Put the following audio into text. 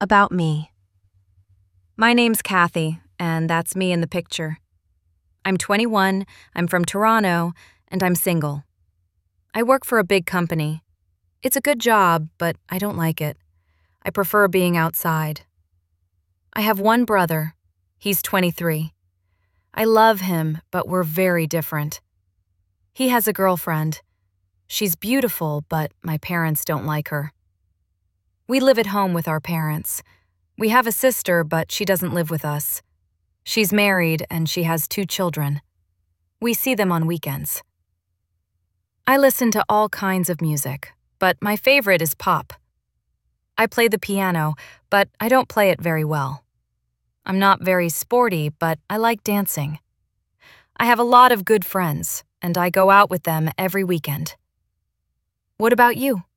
About me. My name's Kathy, and that's me in the picture. I'm 21, I'm from Toronto, and I'm single. I work for a big company. It's a good job, but I don't like it. I prefer being outside. I have one brother. He's 23. I love him, but we're very different. He has a girlfriend. She's beautiful, but my parents don't like her. We live at home with our parents. We have a sister, but she doesn't live with us. She's married and she has 2 children. We see them on weekends. I listen to all kinds of music, but my favorite is pop. I play the piano, but I don't play it very well. I'm not very sporty, but I like dancing. I have a lot of good friends, and I go out with them every weekend. What about you?